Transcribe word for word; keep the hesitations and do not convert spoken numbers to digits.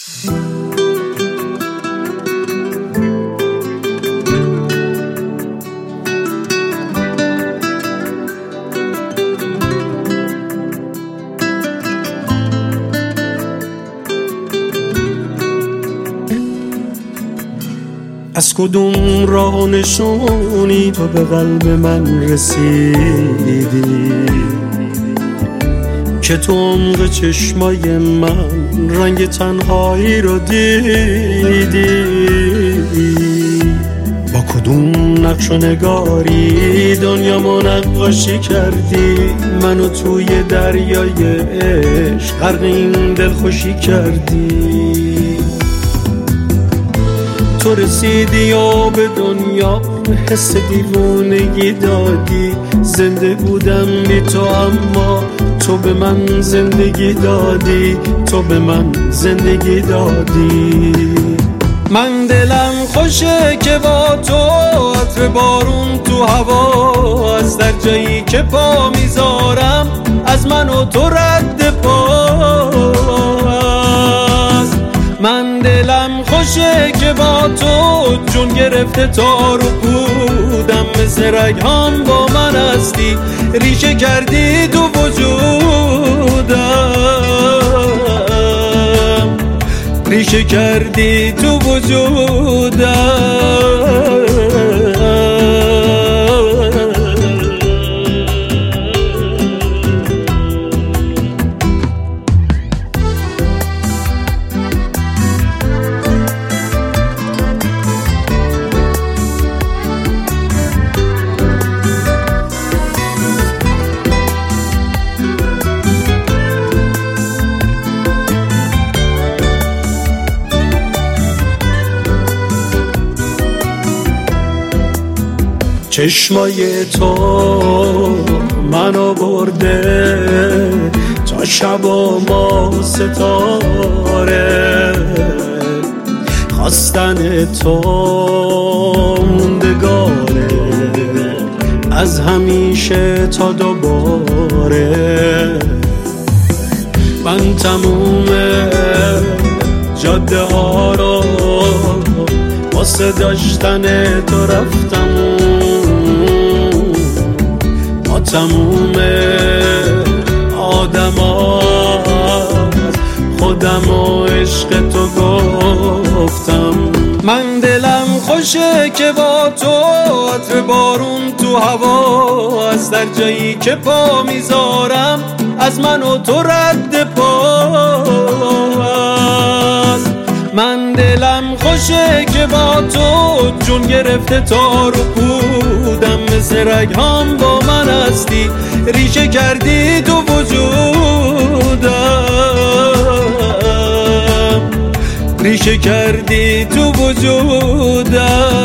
از کدوم راه نشونی تو به قلب من رسیدی که تو عمق چشمای من رنگ تنهایی رو دیدی؟ با کدوم نقش و نگاری دنیامو نقاشی کردی؟ منو توی دریای عشق غرق این دلخوشی کردی. تو رسیدی و به دنیا حس دیوونگی دادی. زنده بودم بی تو اما تو به من زندگی دادی. تو به من زندگی دادی. من دلم خوشه که با تو عطر بارون تو هوا، از در جایی که پا میذارم از من و تو رد پاست. من دلم خوشه که با تو جون گرفته تار و پودم، مثل رگهام با من هستی، ریشه کردی تو وجودم، ریشه کردی تو وجودم. چشمای تو منو برده تا شب و ما ستاره، خواستن تو موندگاره از همیشه تا دوباره. من تموم جاده ها رو واسه داشتن تو رفتم، تموم آدم ها خودم و عشق تو گفتم. من دلم خوشه که با تو عطر بارون تو هوا، از در جایی که پا میذارم از من و تو رد پاست. من دلم خوشه که با تو جون گرفته تار و پودم، مثل رگهام با من هستی، ریشه کردی تو وجودم، ریشه کردی تو وجودم.